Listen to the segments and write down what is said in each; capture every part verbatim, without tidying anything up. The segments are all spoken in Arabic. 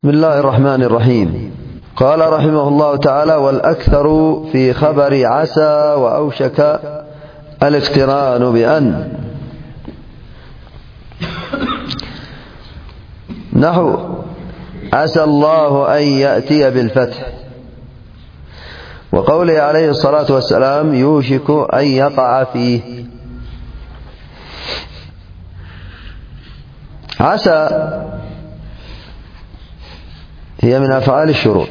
بسم الله الرحمن الرحيم. قال رحمه الله تعالى: والأكثر في خبر عسى وأوشك الاقتران بأن، نحو عسى الله أن يأتي بالفتح، وقوله عليه الصلاة والسلام: يوشك أن يقع فيه. عسى هي من أفعال الشروط،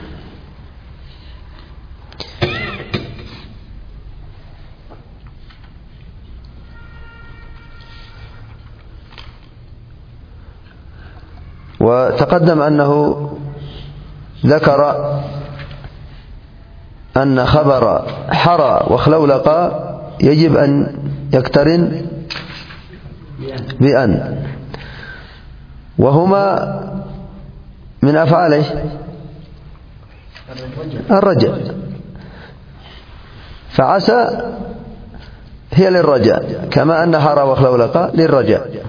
وتقدم أنه ذكر أن خبر حرى وخلولق يجب أن يقترن بأن، وهما من أفعاله الرجاء، فعسى هي للرجاء كما أن حرى وخلولق للرجاء.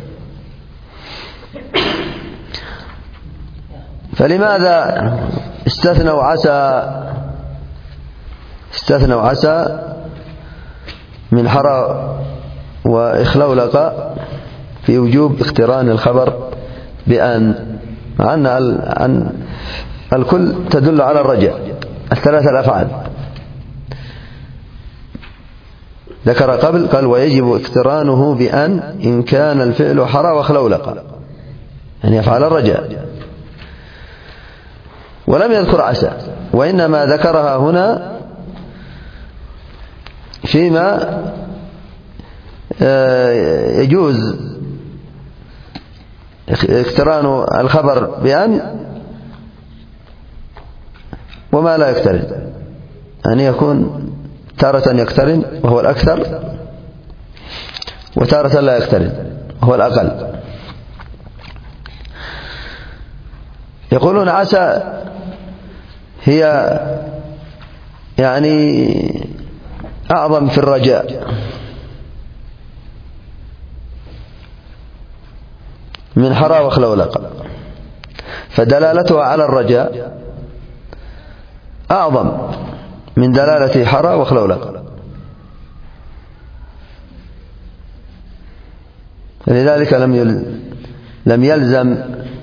فلماذا استثنوا عسى استثنوا عسى من حرى وإخلولق في وجوب اقتران الخبر بأن، مع أن الكل تدل على الرجاء، الثلاثة الأفعال ذكر قبل، قال: ويجب اقترانه بأن إن كان الفعل حرى وخلولق، يعني يفعل الرجاء، ولم يذكر عسى، وإنما ذكرها هنا فيما يجوز اقتران الخبر بأن وما لا يقترن، أن يكون تارة يقترن وهو الأكثر، وتارة لا يقترن وهو الأقل. يقولون عسى هي يعني أعظم في الرجاء من حرى وخلولق، فدلالتها على الرجاء أعظم من دلالة حرى وخلولق، لذلك لم لم يلزم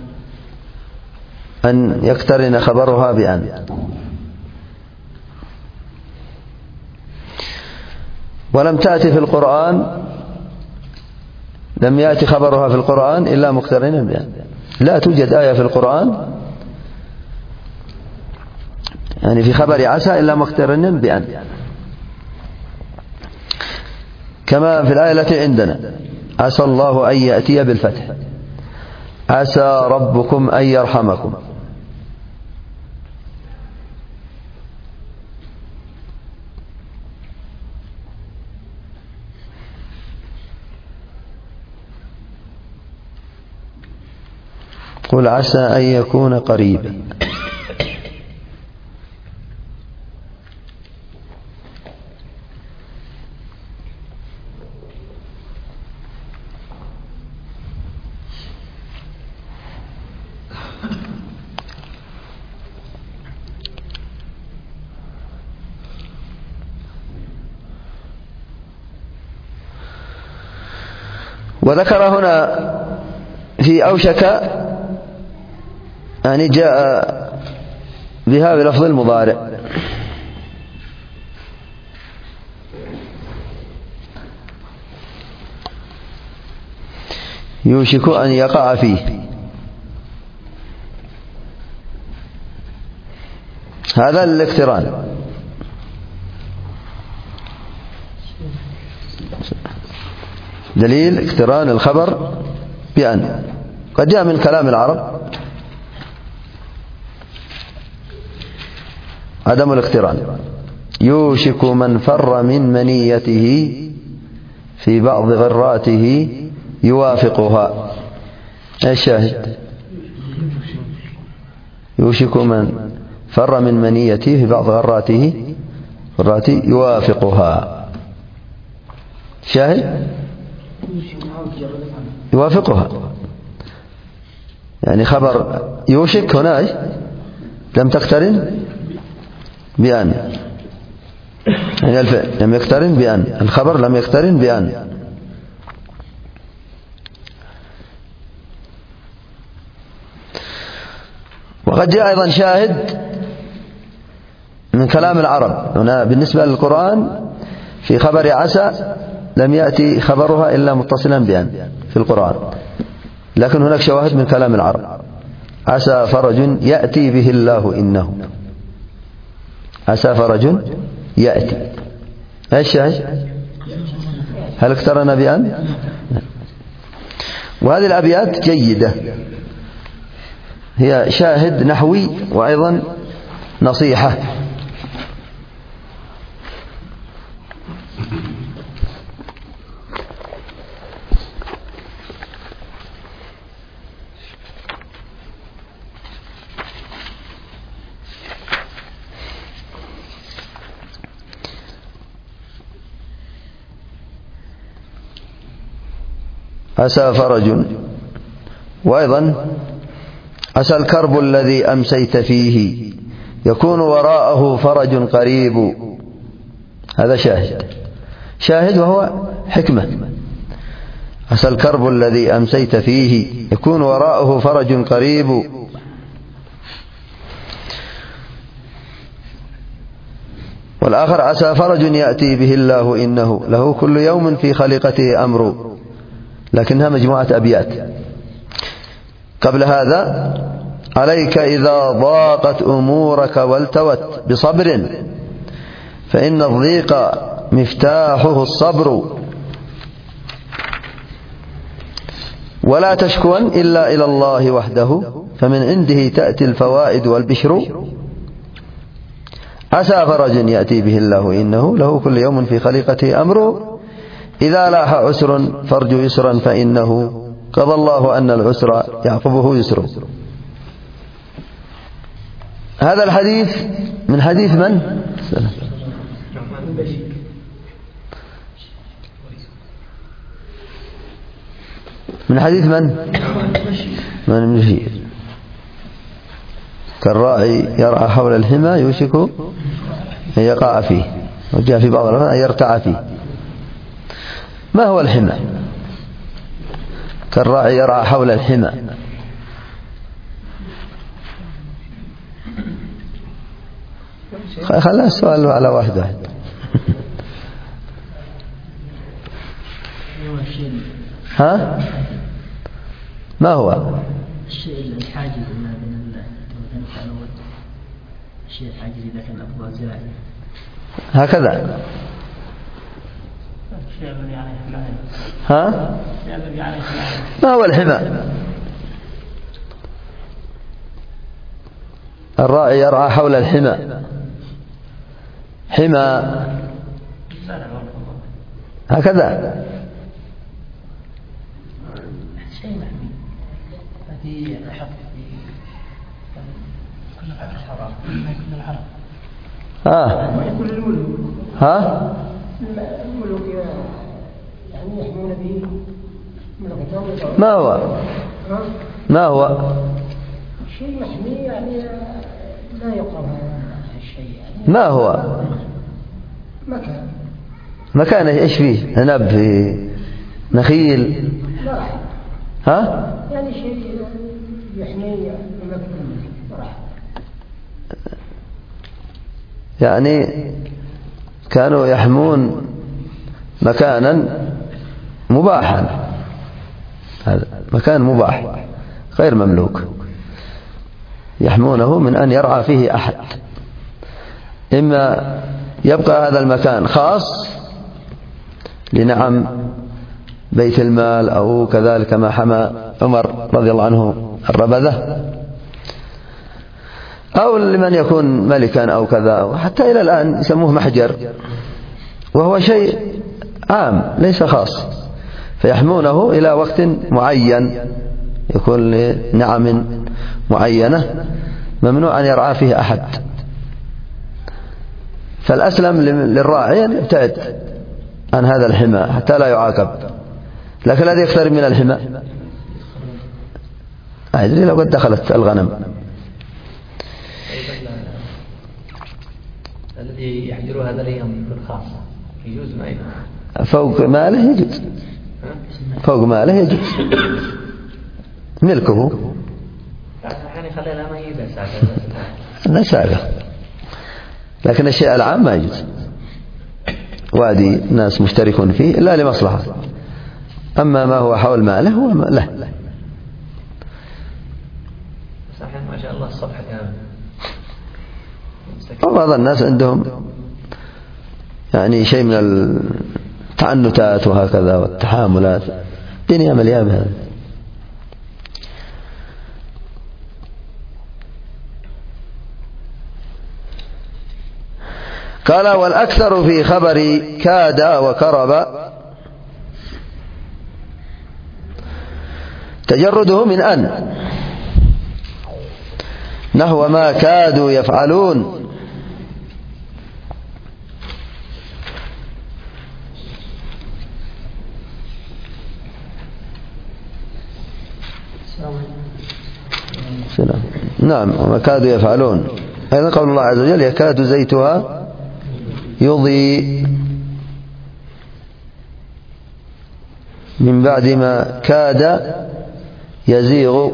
أن يقترن خبرها بأن. ولم تأتي في القرآن لم يأتي خبرها في القرآن إلا مقترنا بأن، لا توجد آية في القرآن يعني في خبر عسى إلا مقترنا بأن، كما في الآية التي عندنا: عسى الله أن يأتي بالفتح، عسى ربكم أن يرحمكم. قل عسى أن يكون قريبا. وذكر هنا في أوشك يعني جاء بها بلفظ المضارع، يوشك أن يقع فيه. هذا الاقتران، دليل اقتران الخبر بأن. قد جاء من كلام العرب عدم الاقتران: يوشك من فر من منيته في بعض غراته يوافقها. الشاهد: يوشك من فر من منيته في بعض غراته غراته يوافقها. شاهد: يوافقها، يعني خبر يوشك هنا إيش؟ لم تقترن بأن، يعني الفعل لم يقترن بأن، الخبر لم يقترن بأن. وقد جاء أيضا شاهد من كلام العرب هنا بالنسبة للقرآن. في خبر عسى لم يأتي خبرها إلا متصلا بأن في القرآن، لكن هناك شواهد من كلام العرب. عسى فرج يأتي به الله إنه، عسى فرج يأتي، ايش الشاهد؟ هل اقترن بأن؟ وهذه الأبيات جيدة، هي شاهد نحوي وأيضا نصيحة. عسى فرج، وأيضا عسى الكرب الذي أمسيت فيه يكون وراءه فرج قريب. هذا شاهد، شاهد وهو حكمة. عسى الكرب الذي أمسيت فيه يكون وراءه فرج قريب. والآخر عسى فرج يأتي به الله إنه له كل يوم في خليقته أمر، لكنها مجموعة أبيات. قبل هذا عليك إذا ضاقت أمورك والتوت بصبر فإن الضيق مفتاحه الصبر، ولا تشكون إلا إلى الله وحده فمن عنده تأتي الفوائد والبشر. عسى فرج يأتي به الله إنه له كل يوم في خليقته أمر، إذا لاح عسر فارجو يسرا فإنه قضى الله أن العسر يعقبه يسر. هذا الحديث من حديث من؟ من حديث من؟ من المشير. كالراعي يرعى حول الحمى يوشك أن يقع فيه، وجاء في بعض الأحيان أن يرتع فيه. ما هو الحمى؟ كالراعي يرعى حول الحمى، خلنا السؤال على واحد واحد. ها؟ ما هو؟ الشيء الحاجز ما بين التوثيق الشيء الحاجز إذا كان أفضل زراعي هكذا. ها؟ ما هو الحمى؟ الراعي يرعى حول الحمى. حمى هكذا. ها ها ما هو ما هو شيء محمي يعني لا يقرب الشيء يعني. ما هو مكان مكان ايش فيه؟ عنب، في نخيل، ها يعني شيء يحمي مكان يعني كانوا يحمون مكانا مباحا، هذا مكان مباح غير مملوك، يحمونه من أن يرعى فيه أحد. إما يبقى هذا المكان خاص لنعم بيت المال أو كذلك ما حمى عمر رضي الله عنه الربذة، أو لمن يكون ملكا أو كذا، وحتى إلى الآن يسموه محجر، وهو شيء عام ليس خاص، فيحمونه إلى وقت معين يكون لنعم معينة ممنوع أن يرعى فيه أحد. فالأسلم للراعي أن يبتعد عن هذا الحمى حتى لا يعاقب. لكن الذي يقترب من الحمى ما يدري لو قد دخلت الغنم. الذي يحجر هذا الأيام بالخاصة يجوز ما يجوز؟ فوق ماله يجوز، فوق ماله يجوز ملكه. يعني خلينا ما يجوز نساقه، لكن الشيء العام ما يجوز. وادي ناس مشتركون فيه إلا لمصلحة، أما ما هو حول ماله هو ما له. صحيح ما شاء الله الصفحة كاملة. وبعض الناس عندهم يعني شيء من التعنتات وهكذا والتحاملات، الدنيا مليئة بهذا. قال والأكثر في خبر كاد وكرب تجرده من أن، نحو ما كادوا يفعلون. سلام. نعم، وما كادوا يفعلون. أيضا قول الله عز وجل يكاد زيتها يضيء من بعد ما كاد يزيغ،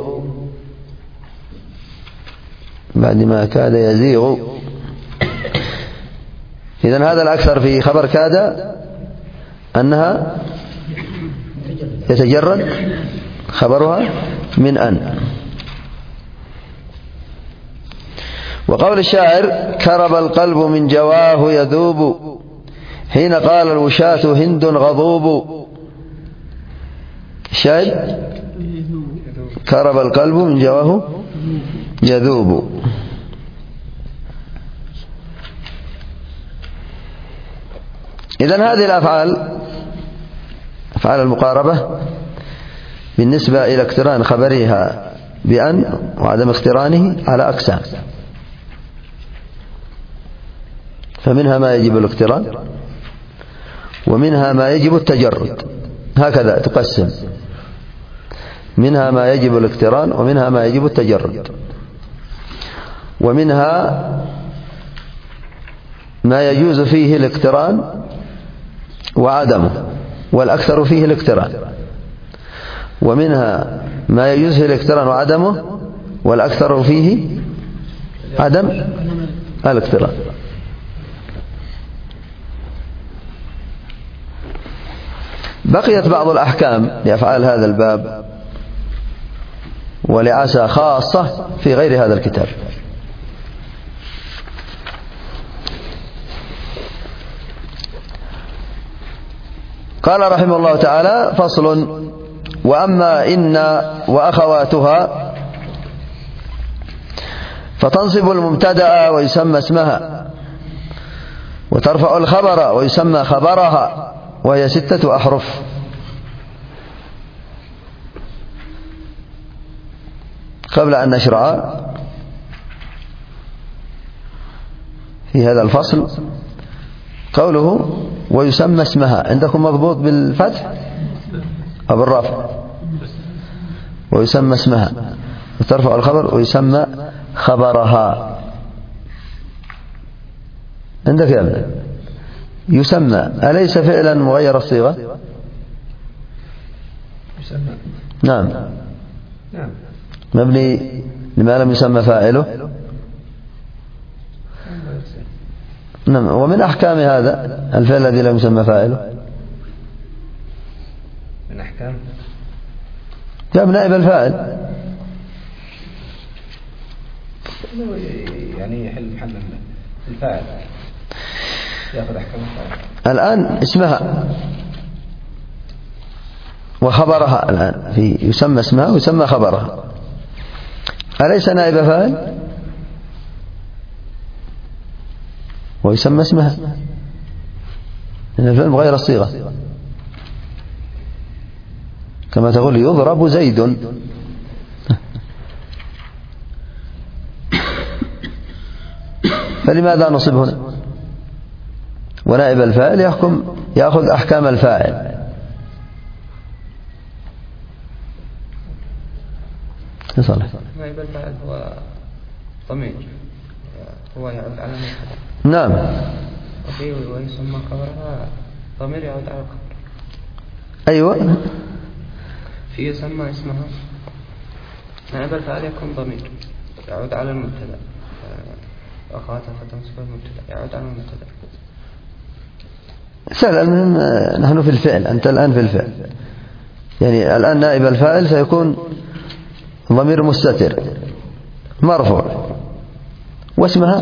بعد ما كاد يزيغ. إذن هذا الأكثر في خبر كاد أنها يتجرد خبرها من أن. وقول الشاعر كرب القلب من جواه يذوب، حين قال الوشاة هند غضوب. الشاهد كرب القلب من جواه يذوب. إذن هذه الأفعال، أفعال المقاربة بالنسبة إلى اقتران خبرها بأن وعدم اقترانه على أقسام، فمنها ما يجب الاقتران ومنها ما يجب التجرد، هكذا تقسم، منها ما يجب الاقتران ومنها ما يجب التجرد، ومنها ما يجوز فيه الاقتران وعدمه والأكثر فيه الاقتران، ومنها ما يجوز فيه الاقتران وعدمه والأكثر فيه عدم الاقتران. بقيت بعض الأحكام لأفعال هذا الباب ولعسى خاصة في غير هذا الكتاب. قال رحمه الله تعالى فصل: وأما إن وأخواتها فتنصب المبتدأ ويسمى اسمها، وترفع الخبر ويسمى خبرها، وهي ستة أحرف. قبل أن نشرع في هذا الفصل، قوله ويسمى اسمها، عندكم مضبوط بالفتح أو بالرفع؟ ويسمى اسمها، وترفع الخبر ويسمى خبرها. عندك يا ابن يسمى، أليس فعلا مغير الصيغة؟ يسمى. نعم. نعم. مبني لما لم يسمى فاعله. نعم. ومن أحكام هذا الفعل الذي لم يسمى فاعله، من أحكام جاء نائب الفاعل، يعني يحل محل الفاعل، يأخذ أحكام الفاعل. الآن اسمها وخبرها، الآن في يسمى اسمها ويسمى خبرها، أليس نائب فاعل؟ ويسمى اسمها، لأن الفعل مغير الصيغة، كما تقول يضرب زيد، فلماذا نصب هنا؟ ونائب الفاعل يحكم يأخذ أحكام الفاعل. صالح. نائب الفاعل هو ضمير هو يعود على المبتدأ. نعم. وفيه ويسمى خبرها ضمير يعود على الخبر. أيوة. في يسمى اسمها نائب الفاعل يكون ضمير يعود على المبتدأ، أخواتها فتنصب المبتدأ يعود على المبتدأ. سهل. المهم نحن في الفعل، أنت الآن في الفعل، يعني الآن نائب الفاعل سيكون ضمير مستتر مرفوع، واسمها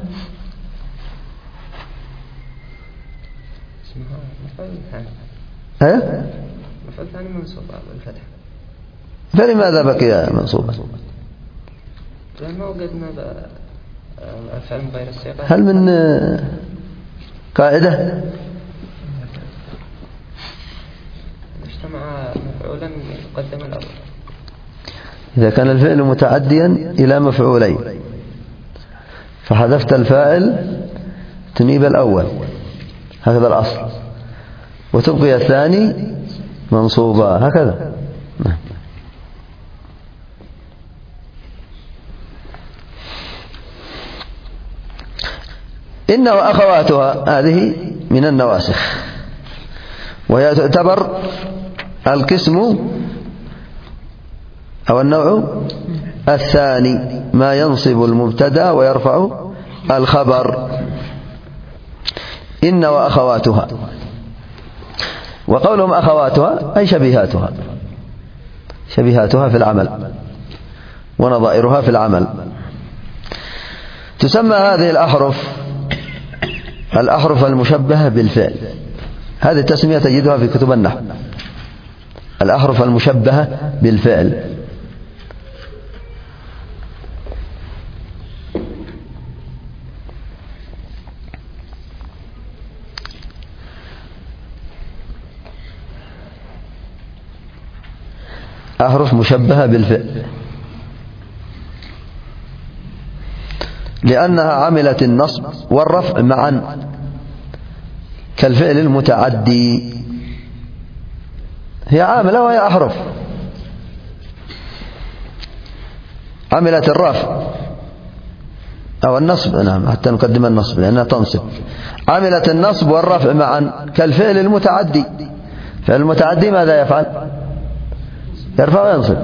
اسمها مفعول ثاني. ها؟ مفعول ثاني منصوب بالفتح. فلماذا بقي منصوبا؟ لأنه وجدنا الفعل غير الصيغة. هل من قاعدة؟ اجتمع مفعولا يقدم الأول. إذا كان الفعل متعديا إلى مفعولين فحذفت الفاعل تنيب الأول، هكذا الأصل، وتبقي الثاني منصوبا هكذا. إن وأخواتها هذه من النواسخ، وهي تعتبر القسم أو النوع الثاني، ما ينصب المبتدأ ويرفع الخبر. إن وأخواتها، وقولهم أخواتها أي شبيهاتها، شبيهاتها في العمل ونظائرها في العمل. تسمى هذه الأحرف الأحرف المشبهة بالفعل. هذه التسمية تجدها في كتب النحو، الأحرف المشبهة بالفعل. أحرف مشبهة بالفعل لأنها عملت النصب والرفع معا كالفعل المتعدي. هي عاملة وهي أحرف، عملت الرفع أو النصب، نعم حتى نقدم النصب لأنها تنصب. عملت النصب والرفع معا كالفعل المتعدي. فعل المتعدي ماذا يفعل؟ يرفع وينصب،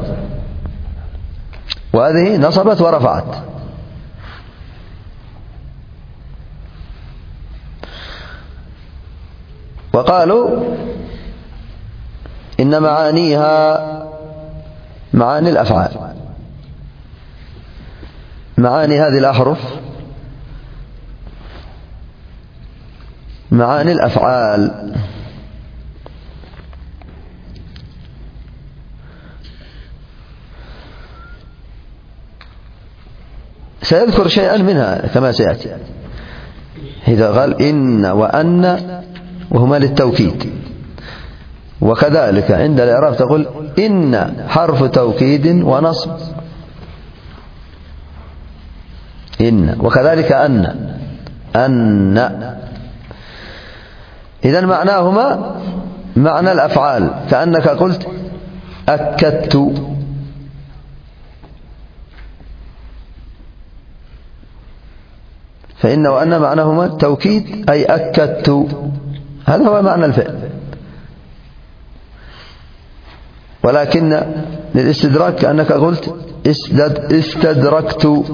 وهذه نصبت ورفعت. وقالوا إن معانيها معاني الأفعال. معاني هذه الأحرف معاني الأفعال. سيذكر شيئا منها كما سيأتي. إذا قال إن وأن وهما للتوكيد، وكذلك عند الإعراب تقول إن حرف توكيد ونصب، إن، وكذلك أن أن. إذن معناهما معنى الأفعال، كأنك قلت أكدت، فإن وأن معناهما التوكيد أي أكدت، هذا هو معنى الفعل. ولكن للاستدراك كأنك قلت استدركت،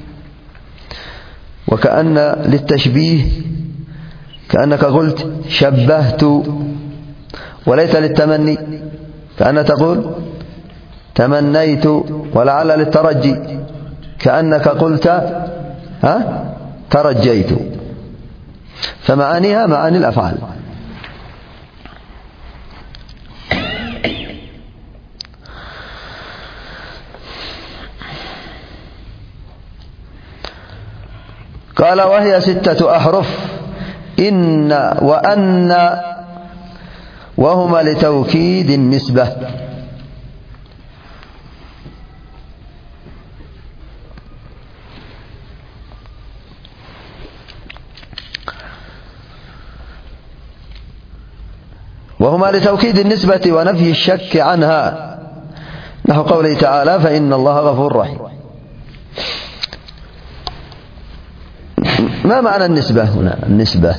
وكأن للتشبيه كأنك قلت شبهت، وليس للتمني كأنك تقول تمنيت، ولعل للترجي كأنك قلت ها ترجيت. فمعانيها معاني الأفعال. قال وهي ستة أحرف إن وأن وهما لتوكيد النسبة. وهما لتوكيد النسبة ونفي الشك عنها، نحو قوله تعالى فإن الله غفور رحيم. ما معنى النسبة هنا؟ النسبة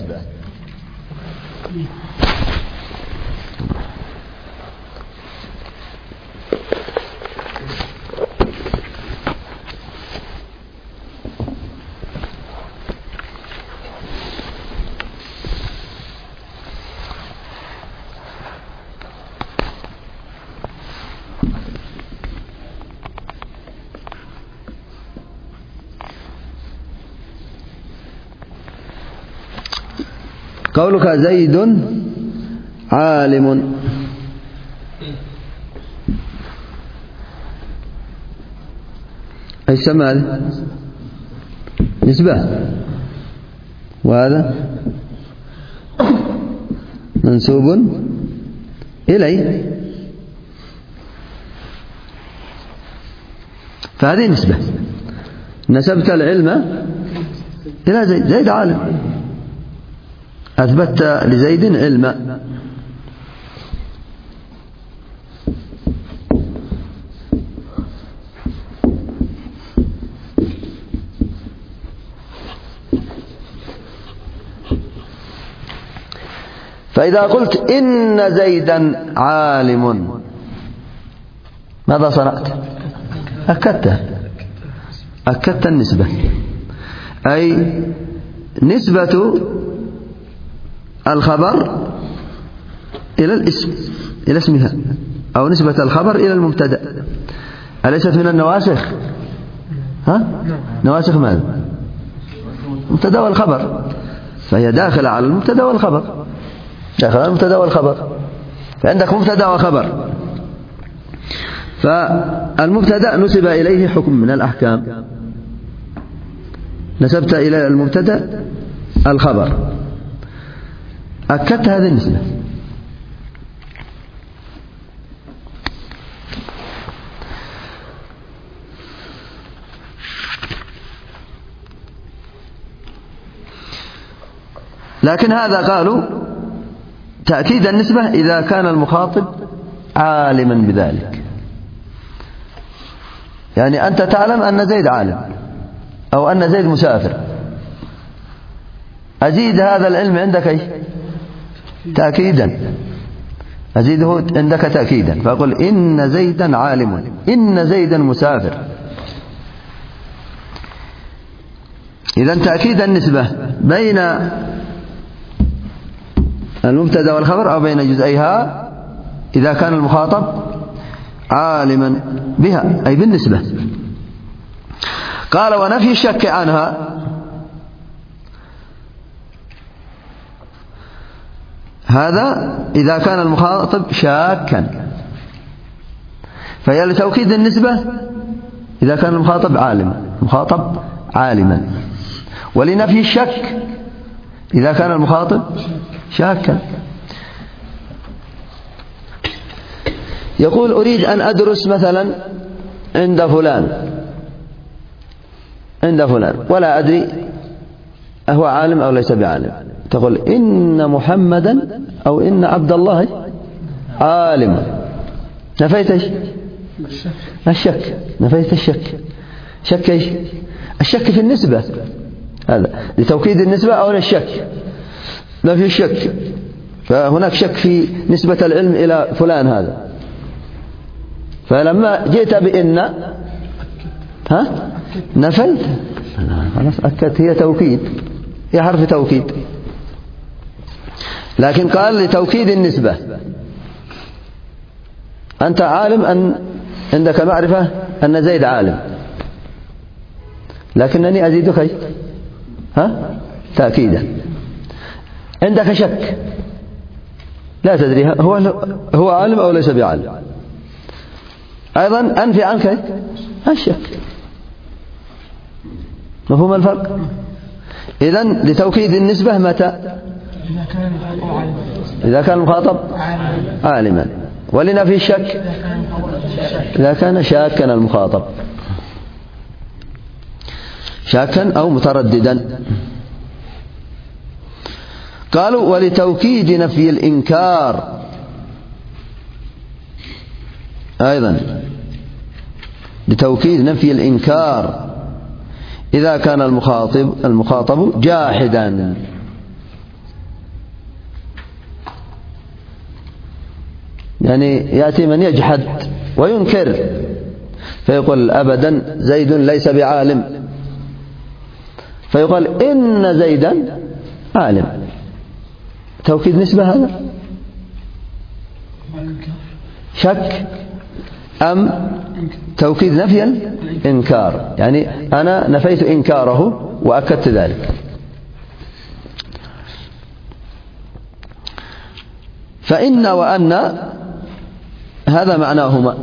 قولك زيد عالم، أي سمى هذا نسبة، وهذا منسوب إليه، فهذه نسبة. نسبت العلم إلى زيد، زيد عالم، أثبت لزيد علما. فإذا قلت إن زيدا عالم ماذا صنعت؟ أكدت أكدت النسبة، أي نسبة الخبر إلى الاسم، إلى اسمها، أو نسبة الخبر إلى المبتدأ. أليست من النواسخ؟ ها؟ نواسخ ماذا؟ المبتدأ والخبر، فهي داخلة على المبتدأ والخبر، داخلة على المبتدأ والخبر. فعندك مبتدأ وخبر، فالمبتدأ نسب إليه حكم من الأحكام، نسبت إلى المبتدأ الخبر، أكدت هذه النسبة. لكن هذا قالوا تأكيد النسبة إذا كان المخاطب عالما بذلك، يعني أنت تعلم أن زيد عالم أو أن زيد مسافر، أزيد هذا العلم عندك أي تأكيدا، أزيده عندك تأكيدا، فأقول إن زيدا عالم، إن زيدا مسافر. إذن تأكيد النسبة بين المبتدأ والخبر أو بين جزئيها إذا كان المخاطب عالما بها، أي بالنسبة. قال ونفي الشك عنها، هذا إذا كان المخاطب شاكا، فهي لتوكيد النسبة إذا كان المخاطب عالما، مخاطب عالما، ولنفي الشك إذا كان المخاطب شاكا. يقول أريد أن أدرس مثلا عند فلان عند فلان ولا أدري أهو عالم أو ليس بعالم، تقول إن محمدا أو إن عبد الله عالم، نفيت ايش؟ الشك، نفيت الشك. شك ايش؟ الشك في النسبة، هذا لتوكيد النسبة أو الشك، نفي الشك، فهناك شك في نسبة العلم إلى فلان هذا، فلما جئت بإن ها نفيت، خلاص أكدت، هي توكيد، هي حرف توكيد. لكن قال لتوكيد النسبة، أنت عالم أن عندك معرفة أن زيد عالم، لكنني أزيدك ها تأكيدا. عندك شك لا تدري هو هو عالم أو ليس بعالم، أيضا أنفي عنك الشك. مفهوم الفرق؟ إذن لتوكيد النسبة متى؟ إذا كان المخاطب عالما، ولنفي الشك إذا كان شاكا المخاطب، شاكا أو مترددا. قالوا ولتوكيد نفي الإنكار أيضا لتوكيد نفي الإنكار إذا كان المخاطب المخاطب جاحدا. يعني يأتي من يجحد وينكر فيقول أبدا زيد ليس بعالم، فيقال إن زيدا عالم. توكيد نسبة هذا شك أم توكيد نفي الإنكار؟ يعني أنا نفيت إنكاره وأكدت ذلك. فإن وأن هذا معناهما،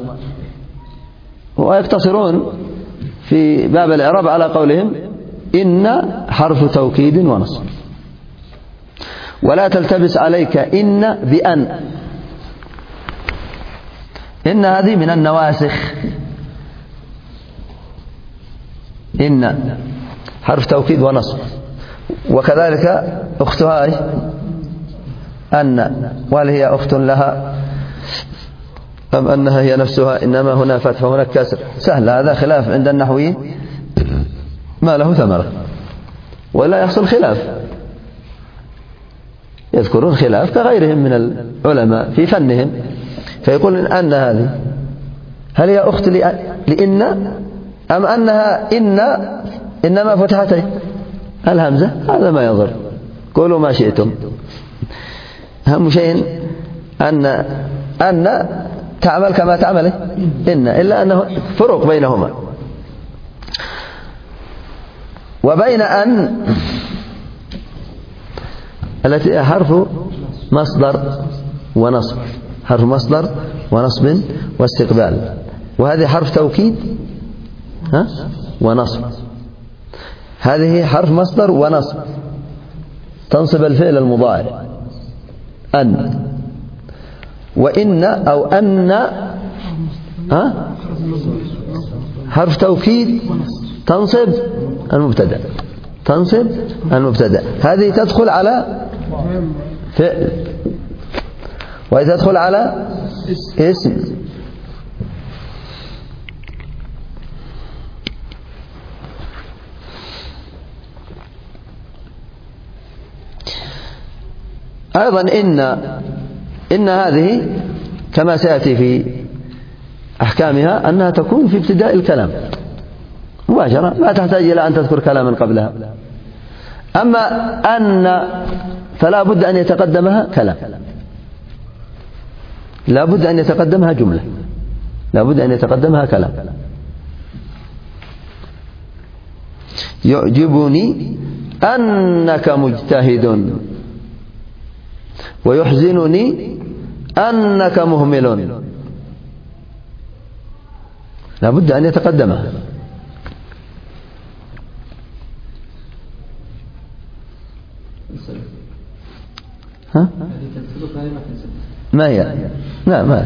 ويقتصرون في باب الإعراب على قولهم إن حرف توكيد ونصب، ولا تلتبس عليك إن بأن. إن هذه من النواسخ، إن حرف توكيد ونصب، وكذلك أختها أن، وهل هي أخت لها أم أنها هي نفسها؟ إنما هنا فتح وهنا كسر. سهل، هذا خلاف عند النحويين ما له ثمرة، ولا يحصل خلاف، يذكرون خلاف كغيرهم من العلماء في فنهم، فيقول أن هذه هل هي أخت لإن أم أنها إن إنما فتحت الهمزة؟ هذا ما يضر، قولوا ما شئتم. أهم شيء أن أن تعمل كما تعمل إن، إلا أنه فرق بينهما. وبين أن التي حرف مصدر ونصب، حرف مصدر ونصب واستقبال، وهذه حرف توكيد ها ونصب. هذه حرف مصدر ونصب تنصب الفعل المضارع أن، وإن أو أن ها حرف توكيد تنصب المبتدأ، تنصب المبتدأ. هذه تدخل على فعل، وإذا تدخل على اسم. أيضا إن إن هذه كما سيأتي في أحكامها أنها تكون في ابتداء الكلام مباشرة، لا تحتاج إلى أن تذكر كلاما قبلها. أما أن فلا بد أن يتقدمها كلام، لا بد أن يتقدمها جملة، لا بد أن يتقدمها كلام. يعجبني أنك مجتهد، ويحزنني أنك مهمل. لا بد أن يتقدمها. ها؟ ما هي؟ لا ما هي.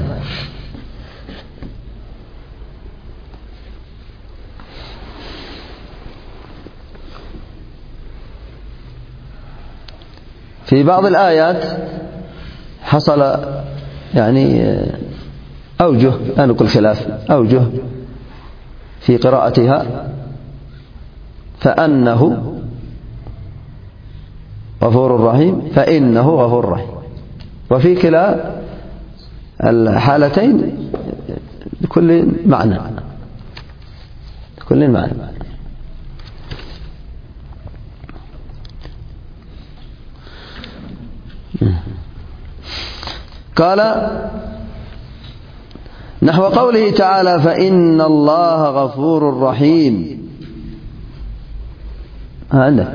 في بعض الآيات حصل يعني أوجه، لا نقول خلاف، أوجه في قراءتها، فأنه غفور رحيم، فإنه غفور رحيم. وفي كلا الحالتين بكل معنى، بكل معنى. قال نحو قوله تعالى فإن الله غفور رحيم. ها عندك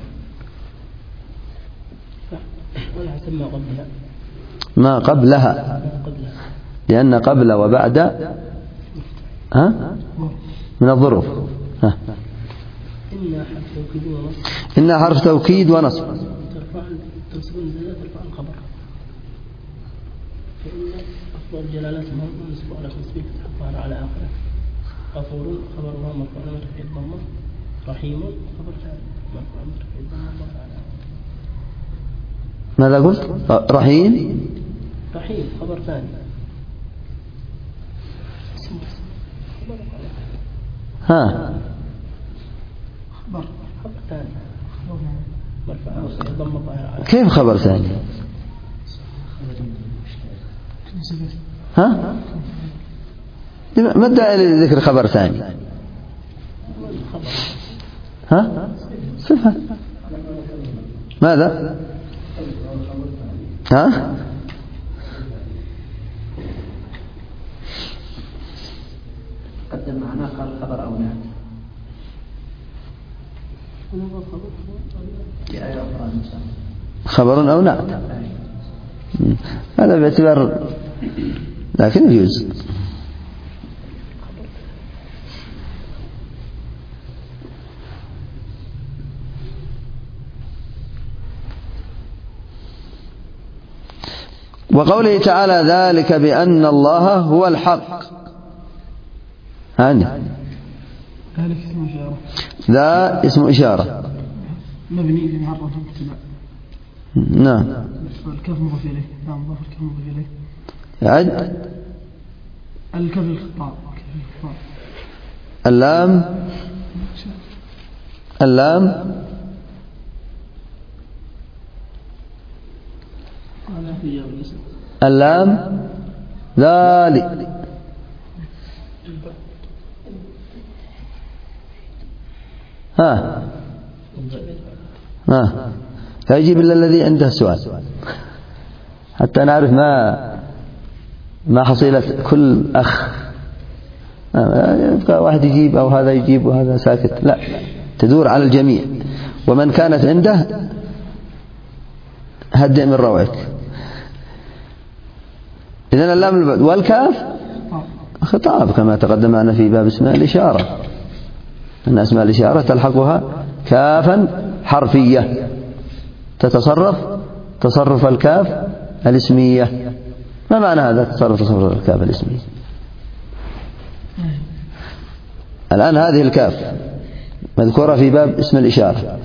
ما قبلها، لأن قبل وبعد ها من الظروف. ها إن حرف توكيد ونصب، الجلالات مهمة نسبة على تسبيح الظاهر على آخره. غفور خبرها مرفوع مرفوع الضمة، رحيم خبر ثاني مرفوع مرفوع الضمة الله تعالى. ماذا قلت؟ رحيم رحيم خبر ثاني، اسم خبر على ها خبر خبر ثاني مرفوع ضم الظاهر على كيف خبر ثاني؟ ها ما الداعي لذكر خبر ثاني؟ ها صفة ماذا؟ ها قدم معناه قال خبر أو نعت خبر أو نعت هذا باعتبار لكن يجوز. وقوله تعالى ذلك بأن الله هو الحق هاني ذلك اسم إشارة ذا اسم إشارة مبني في محل رفع ابتداء. نعم الكاف مضاف إليه. نعم مضاف الكاف مضاف إليه. عد الكاف الخطاب اللام اللام اللام ذلك ها ها لا يجيب إلا الذي عنده سؤال حتى نعرف ما ما حصيلة كل أخ. يبقى واحد يجيب أو هذا يجيب وهذا ساكت، لا تدور على الجميع، ومن كانت عنده هدئ من روعك. إذن اللام والكاف خطاب كما تقدم معنا في باب اسماء الإشارة، أن أسماء الإشارة تلحقها كافا حرفية تتصرف تصرف الكاف الاسمية. ما معنى هذا تصرف تصرف الكاف الاسمية؟ الآن هذه الكاف مذكورة في باب اسم الإشارة،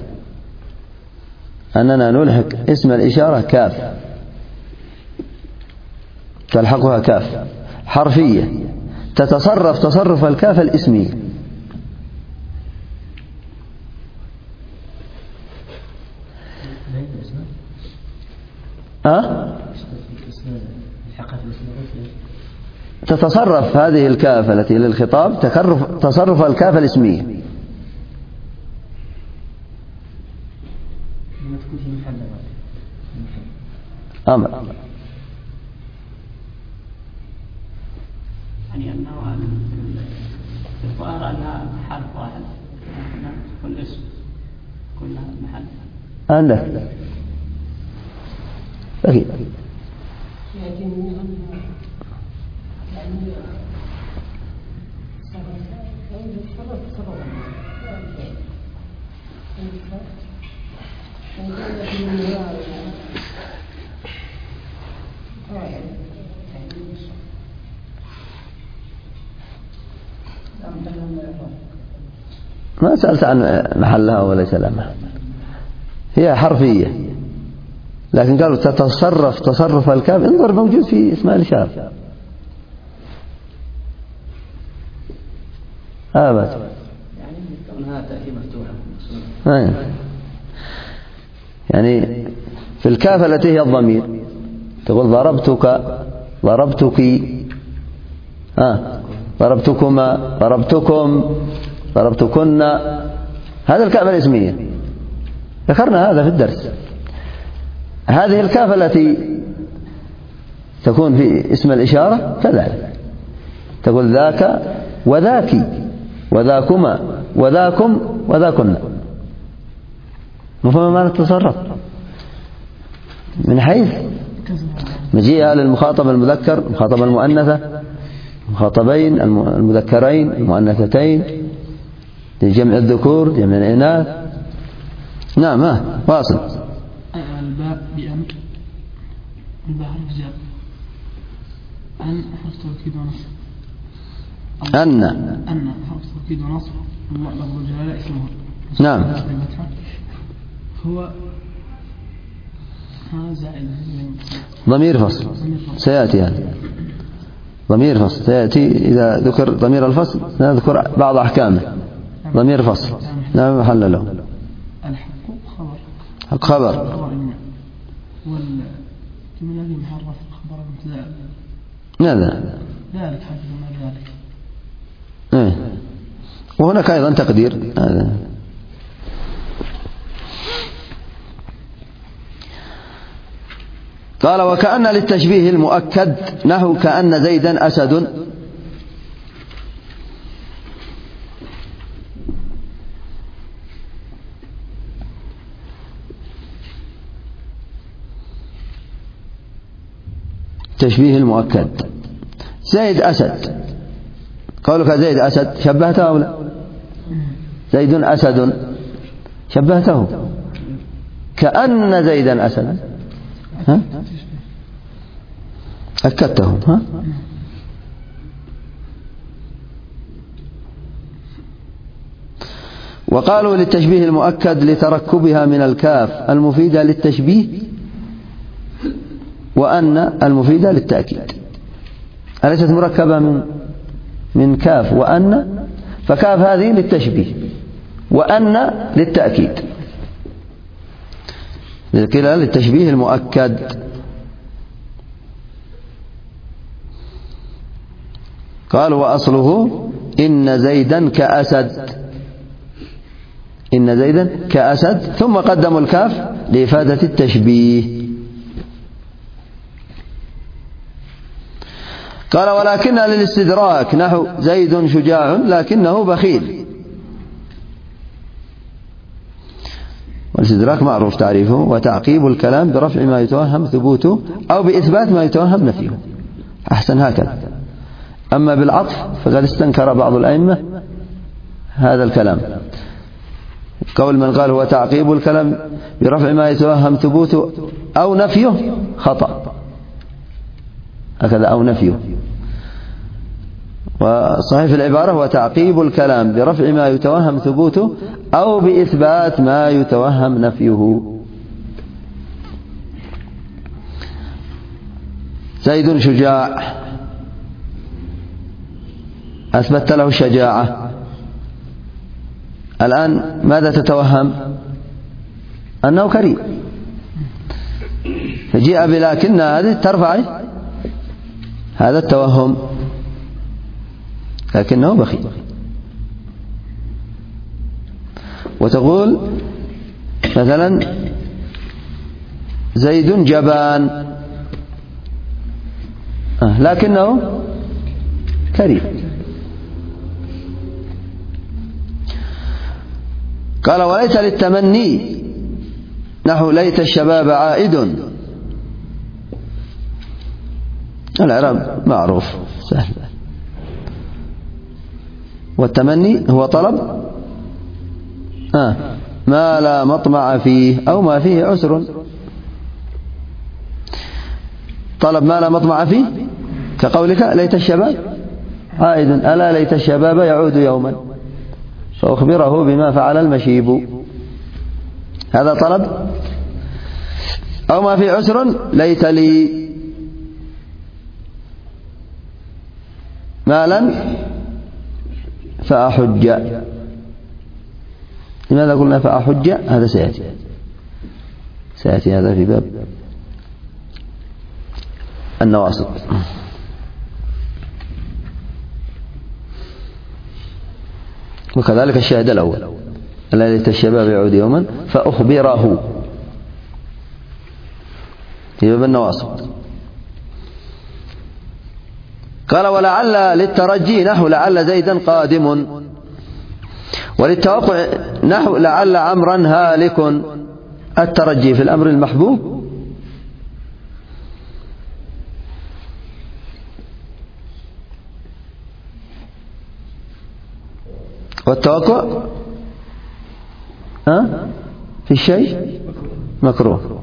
أننا نلحق اسم الإشارة كاف تلحقها كاف حرفية تتصرف تصرف الكاف الاسمية. أه؟ تتصرف هذه الكاف التي للخطاب تصرف الكاف الاسمية. أمر يعني أنه الظاهر أنها حرف واحد كل اسم كلها محل عندك أكيد. ما سألت عن محلها وليس لها محل، هي حرفية، لكن قالوا تتصرف تصرف الكاف، انظر موجود في اسماء الإشارة. آبت يعني كونها تأتي مفتوحة يعني في الكاف التي هي الضمير تقول ضربتك ضربتك آه ضربتكما ضربتكم ضربتكن، هذا الكاف الاسمية ذكرنا هذا في الدرس. هذه الكاف التي تكون في اسم الإشارة كذلك تقول ذاك وذاك وذاكما وذاكم وذاكن، مفهوم ما نتصرف من حيث مجيئها للمخاطب المذكر المخاطبة المؤنثة المخاطبين المذكرين المؤنثتين لجمع الذكور جمع الإناث. نعم ها واصل. الباء بأن الباء حرف جر أن حرف توكيد ونصب أن أن حرف توكيد ونصب الله لفظ الجلالة اسمه نعم هو ها زائد ضمير فصل سيأتي هذا. ضمير فصل سيأتي إذا ذكر ضمير الفصل نذكر بعض أحكامه. ضمير فصل لا محل له. الحق خبر حق خبر والجملة الذي محرف خبر المبتدأ ماذا ذلك حدث ما ذلك. إيه. وهناك أيضا تقدير هذا. قال وكأن للتشبيه المؤكد نحو كأن زيدا أسد. تشبيه المؤكد زيد أسد، قولك زيد أسد شبهته أو لا؟ زيد أسد شبهته. كأن زيدا أسد ها؟ أكدته ها؟ وقالوا للتشبيه المؤكد لتركبها من الكاف المفيدة للتشبيه وأن المفيدة للتأكيد. أليست مركبة من من كاف وأن؟ فكاف هذه للتشبيه وأن للتأكيد، كلا للتشبيه المؤكد. قال وأصله إن زيدا كأسد، إن زيدا كأسد، ثم قدموا الكاف لإفادة التشبيه. قال ولكن للاستدراك نحو زيد شجاع لكنه بخيل. والاستدراك معروف تعريفه، وتعقيب الكلام برفع ما يتوهم ثبوته أو بإثبات ما يتوهم نفيه. أحسن هكذا. أما بالعطف فقد استنكر بعض الأئمة هذا الكلام، قول من قال هو تعقيب الكلام برفع ما يتوهم ثبوته أو نفيه خطأ، هكذا أو نفيه. وصحيح في العبارة هو تعقيب الكلام برفع ما يتوهم ثبوته أو بإثبات ما يتوهم نفيه. زيد شجاع أثبت له الشجاعة، الآن ماذا تتوهم؟ أنه كريم، فجيء بلكن هذه ترفع هذا التوهم، لكنه بخيل. وتقول مثلا زيد جبان لكنه كريم. قال وليت للتمني نحو ليت الشباب عائد. الإعراب معروف سهل. والتمني هو طلب آه ما لا مطمع فيه أو ما فيه عسر. طلب ما لا مطمع فيه كقولك ليت الشباب عائد، ألا ليت الشباب يعود يوما فأخبره بما فعل المشيب، هذا طلب. أو ما فيه عسر ليت لي مالا فأحج. لماذا قلنا فأحج؟ هذا سيأتي سيأتي هذا في باب النواسط. وكذلك الشاهد الأول ألا ليت الشباب يعود يوما فأخبره في باب النواسط. قال ولعل للترجي نحو لعل زيدا قادم، وللتوقع نحو لعل عمرا هالك. الترجي في الأمر المحبوب والتوقع ها في الشيء مكروه.